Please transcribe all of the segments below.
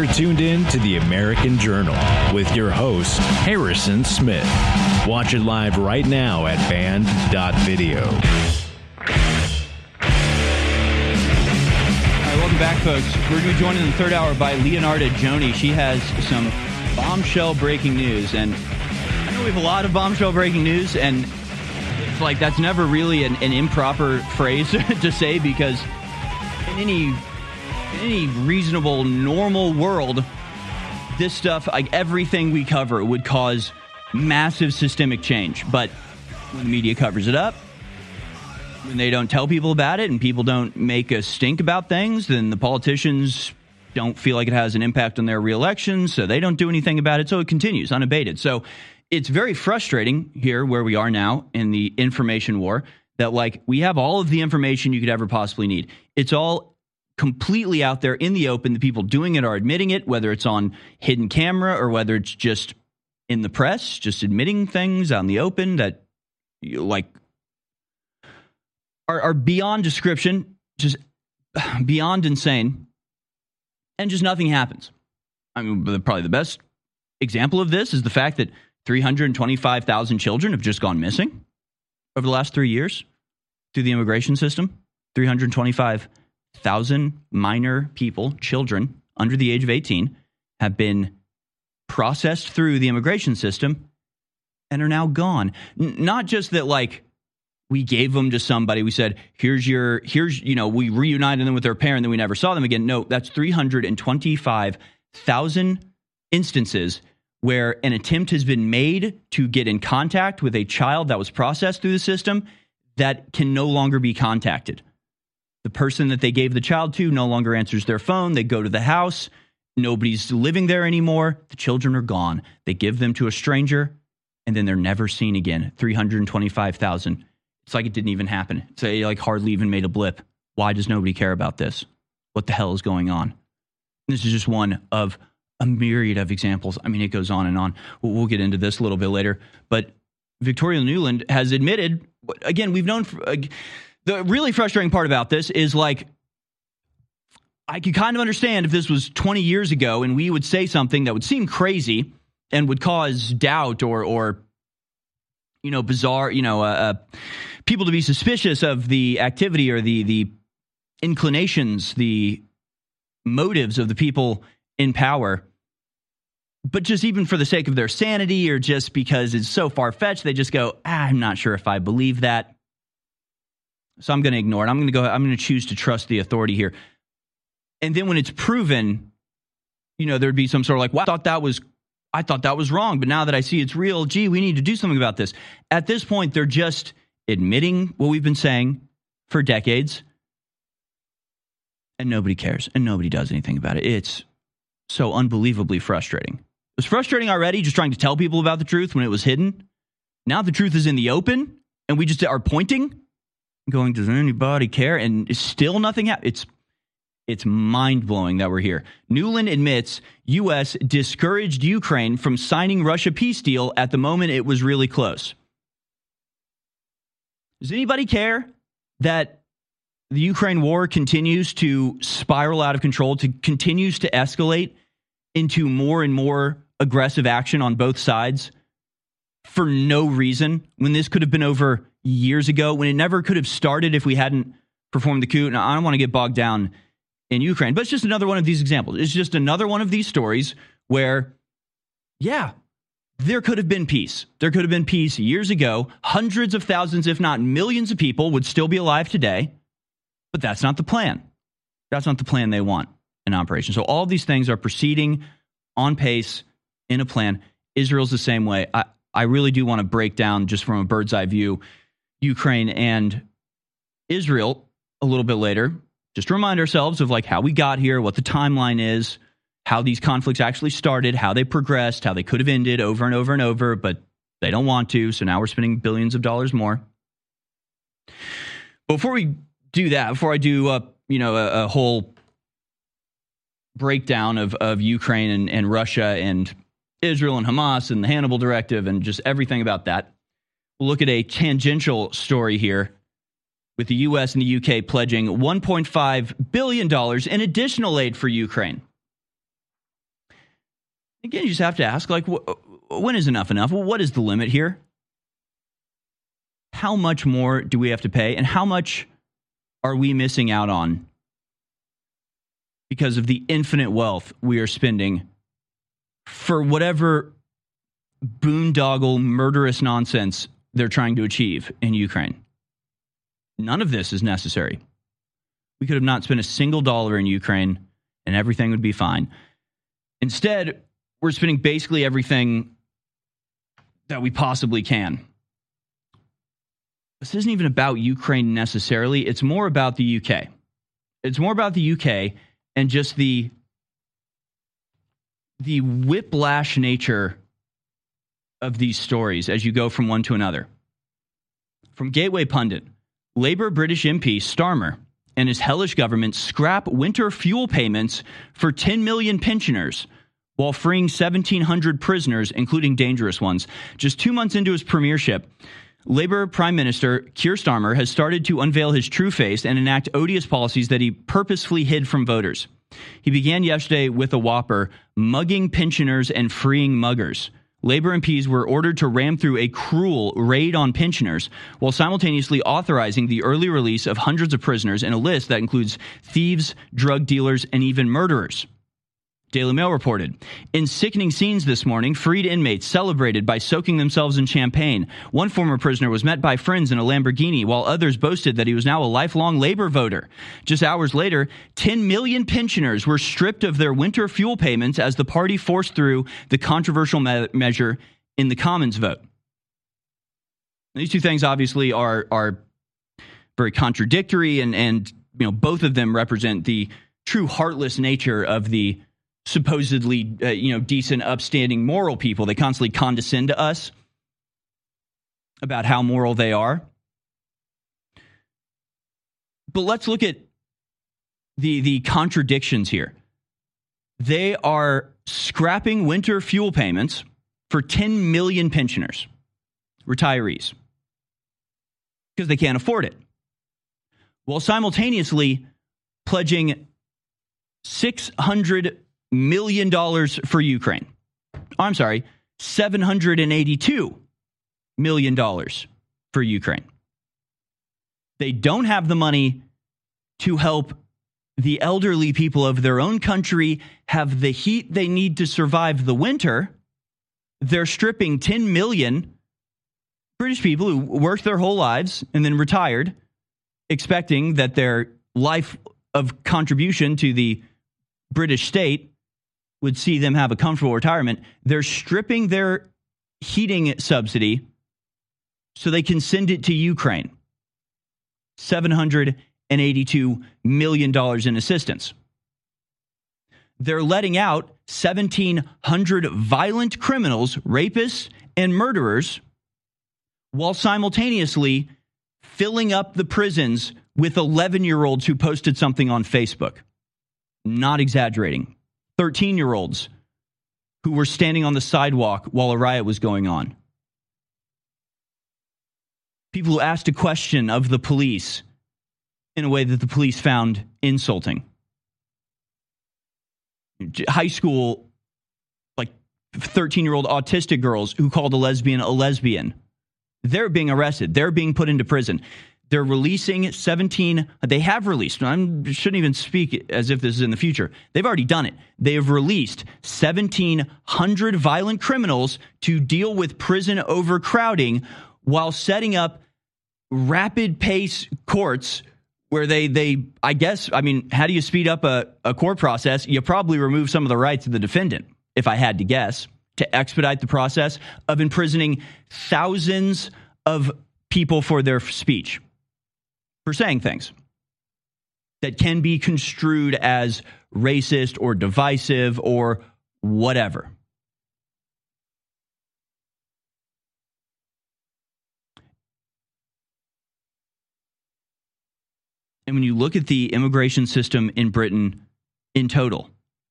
You're tuned in to the American Journal with your host, Harrison Smith. Watch it live right now at band.video. All right, welcome back, folks. We're going to be joined in the third hour by Leonarda Joni. She has some bombshell breaking news, and I know we have a lot of bombshell breaking news, and it's like that's never really an improper phrase to say, because in any reasonable, normal world, this stuff, like everything we cover, would cause massive systemic change. But when the media covers it up, when they don't tell people about it and people don't make a stink about things, then the politicians don't feel like it has an impact on their reelection, so they don't do anything about it. So it continues unabated. So it's very frustrating here where we are now in the information war that, like, we have all of the information you could ever possibly need. It's all completely out there in the open. The people doing it are admitting it, whether it's on hidden camera or whether it's just in the press, just admitting things out in the open that, like, are beyond description, just beyond insane, and just nothing happens. I mean, probably the best example of this is the fact that 325,000 children have just gone missing over the last 3 years through the immigration system. 325,000 minor people, children under the age of 18, have been processed through the immigration system and are now gone. Not just that, like, we gave them to somebody. We said, here's, we reunited them with their parent, then we never saw them again. No, that's 325,000 instances where an attempt has been made to get in contact with a child that was processed through the system that can no longer be contacted. The person that they gave the child to no longer answers their phone. They go to the house. Nobody's living there anymore. The children are gone. They give them to a stranger, and then they're never seen again. 325,000. It's like it didn't even happen. It's like hardly even made a blip. Why does nobody care about this? What the hell is going on? This is just one of a myriad of examples. I mean, it goes on and on. We'll get into this a little bit later. But Victoria Nuland has admitted, again, we've known, the really frustrating part about this is, like, I could kind of understand if this was 20 years ago and we would say something that would seem crazy and would cause doubt or bizarre, people to be suspicious of the activity or the inclinations, the motives of the people in power. But just even for the sake of their sanity, or just because it's so far-fetched, they just go, I'm not sure if I believe that. So I'm going to ignore it. I'm going to choose to trust the authority here. And then when it's proven, there'd be some sort of like, wow, I thought that was wrong, but now that I see it's real, gee, we need to do something about this. At this point, they're just admitting what we've been saying for decades, and nobody cares, and nobody does anything about it. It's so unbelievably frustrating. It was frustrating already just trying to tell people about the truth when it was hidden. Now the truth is in the open, and we just are pointing, going, does anybody care? And still nothing happens. It's mind-blowing that we're here. Nuland admits U.S. discouraged Ukraine from signing Russia peace deal at the moment it was really close. Does anybody care that the Ukraine war continues to spiral out of control, continues to escalate into more and more aggressive action on both sides for no reason, when this could have been over years ago, when it never could have started if we hadn't performed the coup? Now, I don't want to get bogged down in Ukraine, but it's just another one of these examples. It's just another one of these stories where, yeah, there could have been peace. There could have been peace years ago. Hundreds of thousands, if not millions of people would still be alive today, but that's not the plan. That's not the plan they want in operation. So all these things are proceeding on pace in a plan. Israel's the same way. I really do want to break down, just from a bird's eye view, Ukraine and Israel a little bit later. Just to remind ourselves of, like, how we got here, what the timeline is, how these conflicts actually started, how they progressed, how they could have ended over and over and over, but they don't want to. So now we're spending billions of dollars more. Before we do that, before I do a whole breakdown of Ukraine and Russia and Israel and Hamas and the Hannibal Directive and just everything about that, we'll look at a tangential story here, with the U.S. and the U.K. pledging $1.5 billion in additional aid for Ukraine. Again, you just have to ask, like, when is enough enough? Well, what is the limit here? How much more do we have to pay? And how much are we missing out on because of the infinite wealth we are spending for whatever boondoggle, murderous nonsense they're trying to achieve in Ukraine? None of this is necessary. We could have not spent a single dollar in Ukraine and everything would be fine. Instead, we're spending basically everything that we possibly can. This isn't even about Ukraine necessarily. It's more about the UK. It's more about the UK and just the whiplash nature of these stories as you go from one to another. From Gateway Pundit, Labour British MP Starmer and his hellish government scrap winter fuel payments for 10 million pensioners while freeing 1,700 prisoners, including dangerous ones. Just 2 months into his premiership, Labour Prime Minister Keir Starmer has started to unveil his true face and enact odious policies that he purposefully hid from voters. He began yesterday with a whopper, mugging pensioners and freeing muggers. Labour MPs were ordered to ram through a cruel raid on pensioners while simultaneously authorizing the early release of hundreds of prisoners in a list that includes thieves, drug dealers, and even murderers. Daily Mail reported, in sickening scenes this morning, freed inmates celebrated by soaking themselves in champagne. One former prisoner was met by friends in a Lamborghini, while others boasted that he was now a lifelong Labour voter. Just hours later, 10 million pensioners were stripped of their winter fuel payments as the party forced through the controversial measure in the Commons vote. These two things obviously are very contradictory, and both of them represent the true heartless nature of the supposedly, decent, upstanding, moral people. They constantly condescend to us about how moral they are. But let's look at the contradictions here. They are scrapping winter fuel payments for 10 million pensioners, retirees, because they can't afford it, while simultaneously pledging $600 million for Ukraine. I'm sorry, $782 million for Ukraine. They don't have the money to help the elderly people of their own country have the heat they need to survive the winter. They're stripping 10 million British people who worked their whole lives and then retired, expecting that their life of contribution to the British state would see them have a comfortable retirement. They're stripping their heating subsidy so they can send it to Ukraine. $782 million in assistance. They're letting out 1,700 violent criminals, rapists, and murderers, while simultaneously filling up the prisons with 11-year-olds who posted something on Facebook. Not exaggerating. 13-year-olds who were standing on the sidewalk while a riot was going on. People who asked a question of the police in a way that the police found insulting. High school, 13-year-old autistic girls who called a lesbian. They're being arrested. They're being put into prison. They're releasing 17. They have released. I shouldn't even speak as if this is in the future. They've already done it. They have released 1,700 violent criminals to deal with prison overcrowding while setting up rapid pace courts where they how do you speed up a court process? You probably remove some of the rights of the defendant, if I had to guess, to expedite the process of imprisoning thousands of people for their speech, for saying things that can be construed as racist or divisive or whatever. And when you look at the immigration system in Britain in total,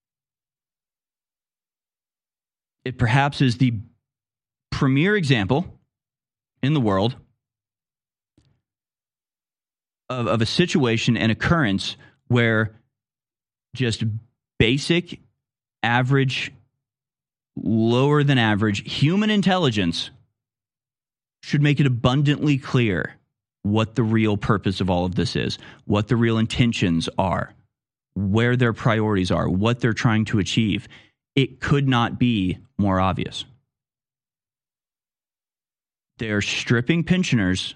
it perhaps is the premier example in the world of a situation and occurrence where just basic, average lower than average human intelligence should make it abundantly clear what the real purpose of all of this is, what the real intentions are, where their priorities are, what they're trying to achieve. It could not be more obvious. They're stripping pensioners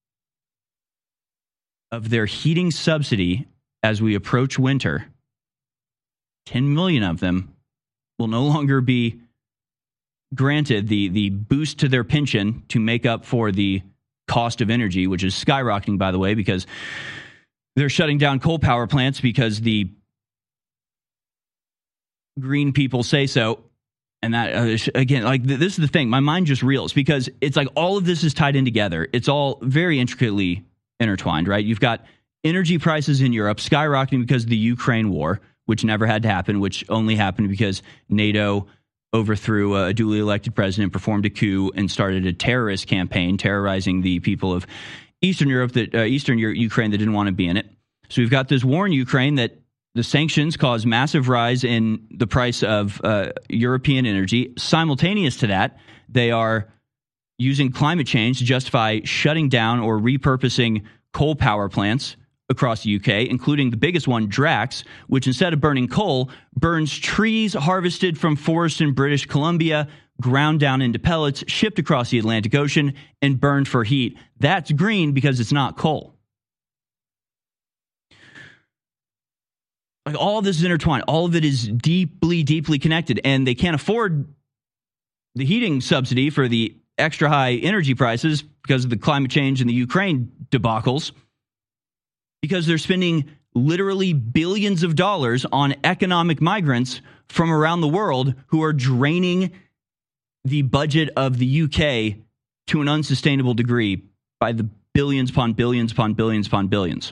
of their heating subsidy as we approach winter. 10 million of them will no longer be granted the boost to their pension to make up for the cost of energy, which is skyrocketing, by the way, because they're shutting down coal power plants because the green people say so. And that, again, like this is the thing. My mind just reels because it's like all of this is tied in together. It's all very intricately intertwined, right? You've got energy prices in Europe skyrocketing because of the Ukraine war, which never had to happen, which only happened because NATO overthrew a duly elected president, performed a coup, and started a terrorist campaign terrorizing the people of Eastern Europe, Ukraine that didn't want to be in it. So we've got this war in Ukraine that the sanctions caused massive rise in the price of European energy. Simultaneous to that, they are using climate change to justify shutting down or repurposing coal power plants across the UK, including the biggest one, Drax, which instead of burning coal, burns trees harvested from forests in British Columbia, ground down into pellets, shipped across the Atlantic Ocean, and burned for heat. That's green because it's not coal. Like all of this is intertwined. All of it is deeply, deeply connected, and they can't afford the heating subsidy for the extra high energy prices because of the climate change and the Ukraine debacles, because they're spending literally billions of dollars on economic migrants from around the world who are draining the budget of the UK to an unsustainable degree by the billions upon billions upon billions upon billions.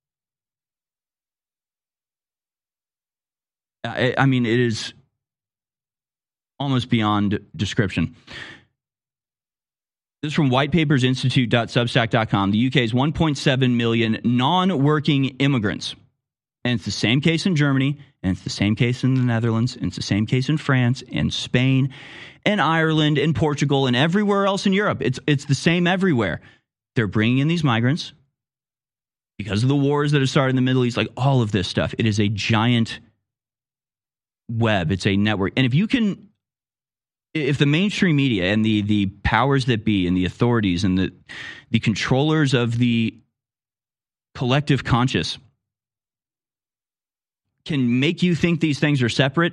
I mean, it is almost beyond description. This is from whitepapersinstitute.substack.com. The UK's 1.7 million non-working immigrants. And it's the same case in Germany, and it's the same case in the Netherlands, and it's the same case in France, and Spain, and Ireland, and Portugal, and everywhere else in Europe. It's the same everywhere. They're bringing in these migrants because of the wars that have started in the Middle East, like all of this stuff. It is a giant web. It's a network. And if the mainstream media and the powers that be and the authorities and the controllers of the collective conscious can make you think these things are separate,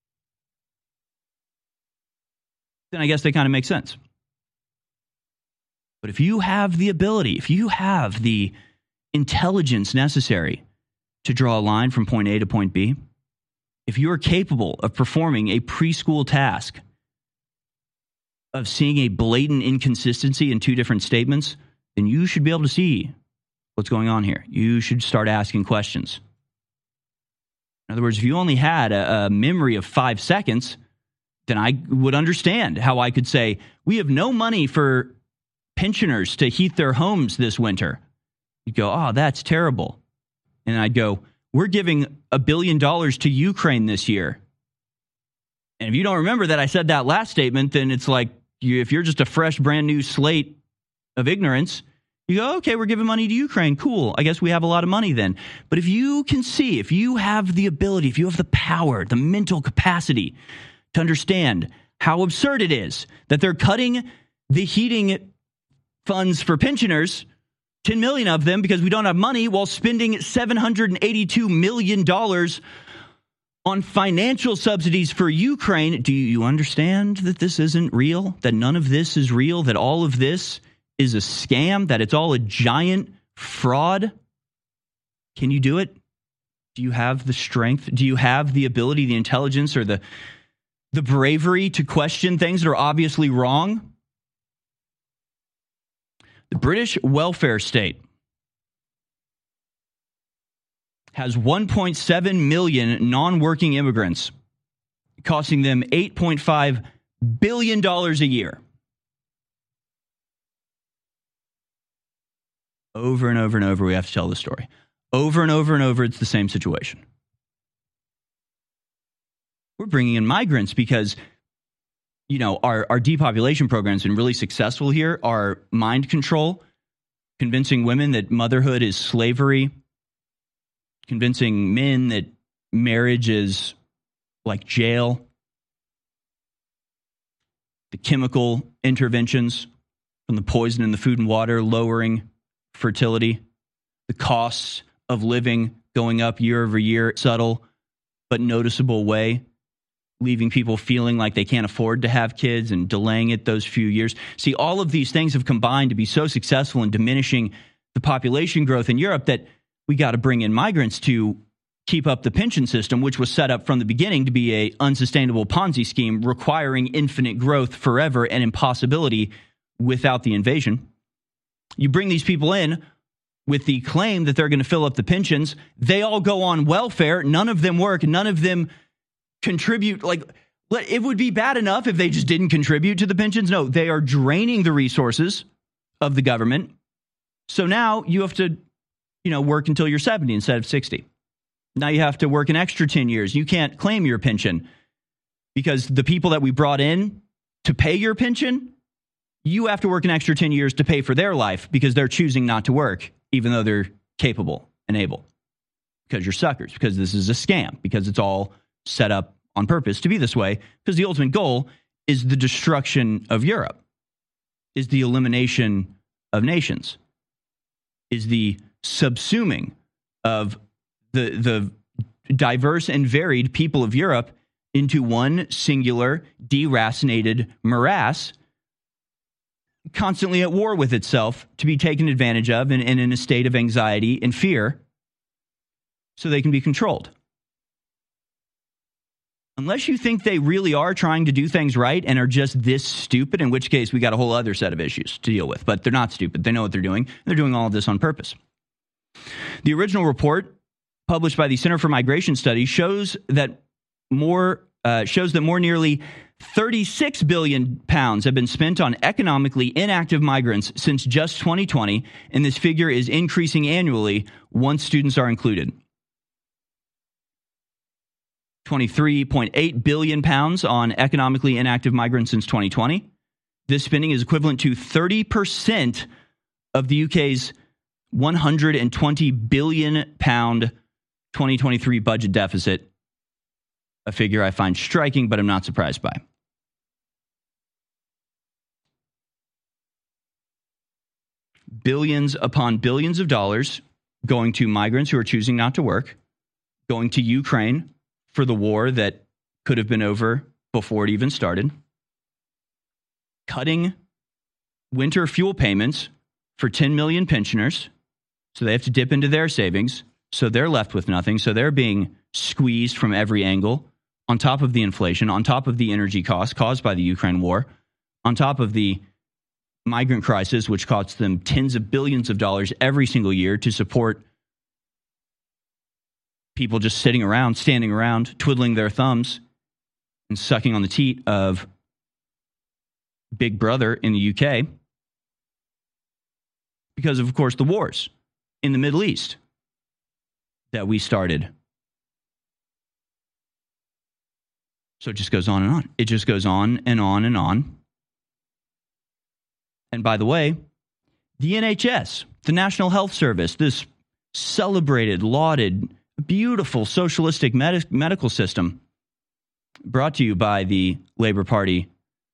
then I guess they kind of make sense. But if you have the ability, if you have the intelligence necessary to draw a line from point A to point B, if you are capable of performing a preschool task of seeing a blatant inconsistency in two different statements, then you should be able to see what's going on here. You should start asking questions. In other words, if you only had a memory of 5 seconds, then I would understand how I could say, we have no money for pensioners to heat their homes this winter. You'd go, oh, that's terrible. And I'd go, we're giving $1 billion to Ukraine this year. And if you don't remember that I said that last statement, then it's like, if you're just a fresh, brand new slate of ignorance, you go, okay, we're giving money to Ukraine. Cool. I guess we have a lot of money then. But if you can see, if you have the ability, if you have the power, the mental capacity to understand how absurd it is that they're cutting the heating funds for pensioners, 10 million of them, because we don't have money, while spending $782 million on financial subsidies for Ukraine. Do you understand that this isn't real? That none of this is real? That all of this is a scam? That it's all a giant fraud? Can you do it? Do you have the strength? Do you have the ability, the intelligence, or the bravery to question things that are obviously wrong? The British welfare state has 1.7 million non-working immigrants, costing them $8.5 billion a year. Over and over and over, we have to tell the story. Over and over and over, it's the same situation. We're bringing in migrants because our depopulation program has been really successful here. Our mind control, convincing women that motherhood is slavery, convincing men that marriage is like jail, the chemical interventions from the poison in the food and water, lowering fertility, the costs of living going up year over year, subtle but noticeable way, leaving people feeling like they can't afford to have kids and delaying it those few years. See, all of these things have combined to be so successful in diminishing the population growth in Europe that we got to bring in migrants to keep up the pension system, which was set up from the beginning to be a unsustainable Ponzi scheme requiring infinite growth forever and impossibility without the invasion. You bring these people in with the claim that they're going to fill up the pensions. They all go on welfare. None of them work. None of them contribute. Like, it would be bad enough if they just didn't contribute to the pensions. No, they are draining the resources of the government. So now you have to, work until you're 70 instead of 60. Now you have to work an extra 10 years. You can't claim your pension because the people that we brought in to pay your pension, you have to work an extra 10 years to pay for their life because they're choosing not to work, even though they're capable and able. Because you're suckers, because this is a scam, because it's all set up on purpose to be this way, because the ultimate goal is the destruction of Europe, is the elimination of nations, is the subsuming of the diverse and varied people of Europe into one singular deracinated morass, constantly at war with itself, to be taken advantage of and in a state of anxiety and fear so they can be controlled. Unless you think they really are trying to do things right and are just this stupid, in which case we got a whole other set of issues to deal with. But they're not stupid. They know what they're doing. They're doing all of this on purpose. The original report published by the Center for Migration Studies shows that more nearly 36 billion pounds have been spent on economically inactive migrants since just 2020, and this figure is increasing annually once students are included. 23.8 billion pounds on economically inactive migrants since 2020. This spending is equivalent to 30% of the UK's 120 billion pound 2023 budget deficit, a figure I find striking, but I'm not surprised by. Billions upon billions of dollars going to migrants who are choosing not to work, going to Ukraine for the war that could have been over before it even started, cutting winter fuel payments for 10 million pensioners, so they have to dip into their savings, so they're left with nothing, so they're being squeezed from every angle, on top of the inflation, on top of the energy costs caused by the Ukraine war, on top of the migrant crisis, which costs them tens of billions of dollars every single year to support people just sitting around, standing around, twiddling their thumbs and sucking on the teat of Big Brother in the UK because of course, the wars in the Middle East that we started. So it just goes on and on. It just goes on and on and on. And by the way, the NHS, the National Health Service, this celebrated, lauded, beautiful socialistic medical system brought to you by the Labour Party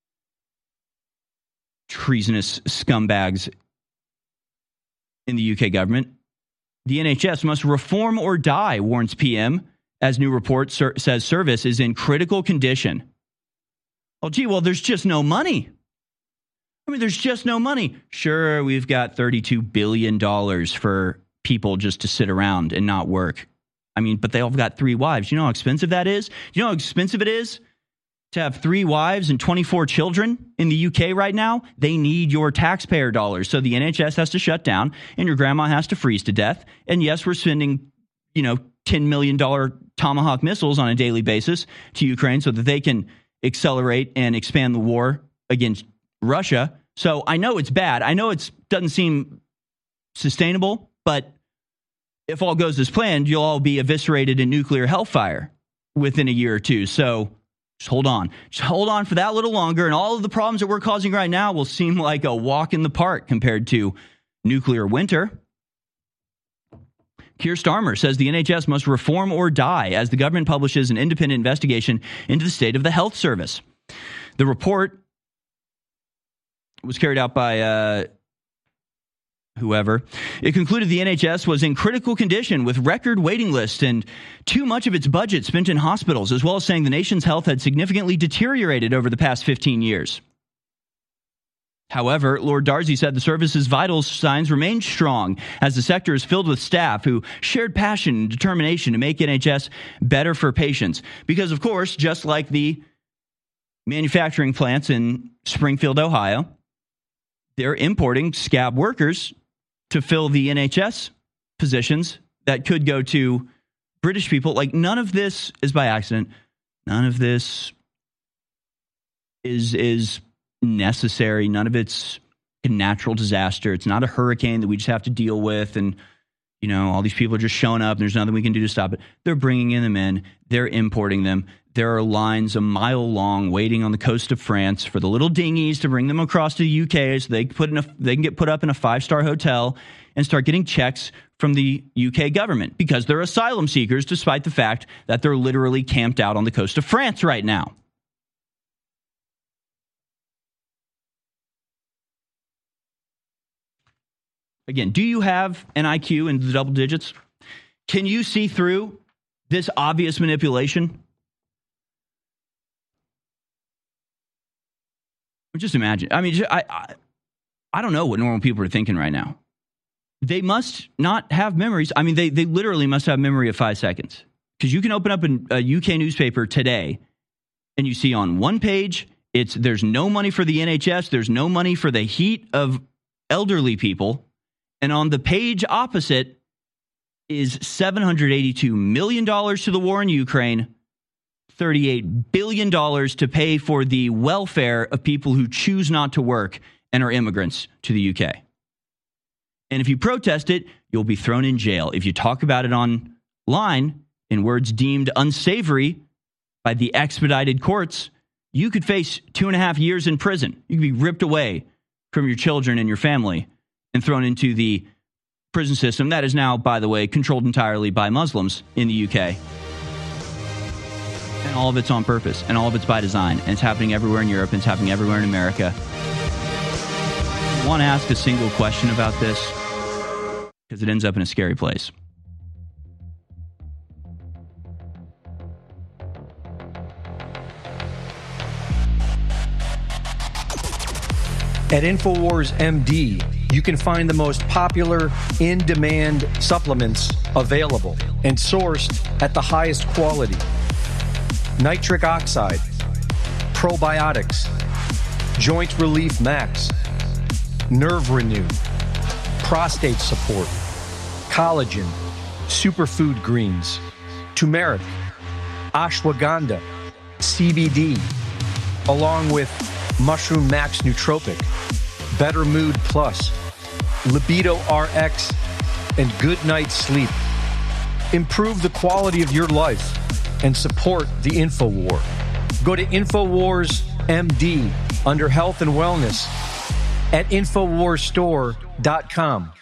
treasonous scumbags in the UK government. The NHS must reform or die, warns PM, as new report says service is in critical condition. Oh, gee, well, there's just no money. I mean, there's just no money. Sure, we've got $32 billion for people just to sit around and not work. I mean, but they all got 3 wives. You know how expensive that is? You know how expensive it is to have 3 wives and 24 children in the UK right now? They need your taxpayer dollars. So the NHS has to shut down and your grandma has to freeze to death. And yes, we're sending, $10 million Tomahawk missiles on a daily basis to Ukraine so that they can accelerate and expand the war against Russia. So I know it's bad. I know it doesn't seem sustainable, but if all goes as planned, you'll all be eviscerated in nuclear hellfire within a year or two. So Just hold on. Just hold on for that little longer, and all of the problems that we're causing right now will seem like a walk in the park compared to nuclear winter. Keir Starmer says the NHS must reform or die as the government publishes an independent investigation into the state of the health service. The report was carried out by whoever. It concluded the NHS was in critical condition with record waiting lists and too much of its budget spent in hospitals, as well as saying the nation's health had significantly deteriorated over the past 15 years. However, Lord Darcy said the service's vital signs remain strong as the sector is filled with staff who shared passion and determination to make NHS better for patients. Because, of course, just like the manufacturing plants in Springfield, Ohio, they're importing scab workers to fill the NHS positions that could go to British people. Like, none of this is by accident. None of this is necessary. None of it's a natural disaster. It's not a hurricane that we just have to deal with. And, you know, all these people are just showing up and there's nothing we can do to stop it. They're bringing in them in. They're importing them. There are lines a mile long waiting on the coast of France for the little dinghies to bring them across to the UK so they can get put up in a 5-star hotel and start getting checks from the UK government because they're asylum seekers, despite the fact that they're literally camped out on the coast of France right now. Again, do you have an IQ in the double digits? Can you see through this obvious manipulation? Just imagine. I mean, I don't know what normal people are thinking right now. They must not have memories. I mean, they literally must have memory of 5 seconds. Because you can open up a UK newspaper today and you see on one page, there's no money for the NHS. There's no money for the heat of elderly people. And on the page opposite is $782 million to the war in Ukraine, $38 billion to pay for the welfare of people who choose not to work and are immigrants to the UK. And if you protest it, you'll be thrown in jail. If you talk about it online in words deemed unsavory by the expedited courts, you could face 2.5 years in prison. You could be ripped away from your children and your family and thrown into the prison system that is now, by the way, controlled entirely by Muslims in the UK. And all of it's on purpose, and all of it's by design. And it's happening everywhere in Europe, and it's happening everywhere in America. I want to ask a single question about this, because it ends up in a scary place. At InfoWars MD, you can find the most popular in-demand supplements available and sourced at the highest quality. Nitric oxide, probiotics, joint relief max, nerve renew, prostate support, collagen, superfood greens, turmeric, ashwagandha, CBD, along with Mushroom Max Nootropic, Better Mood Plus, Libido RX, and Good Night Sleep. Improve the quality of your life and support the InfoWar. Go to InfoWars MD under Health and Wellness at InfoWarsStore.com.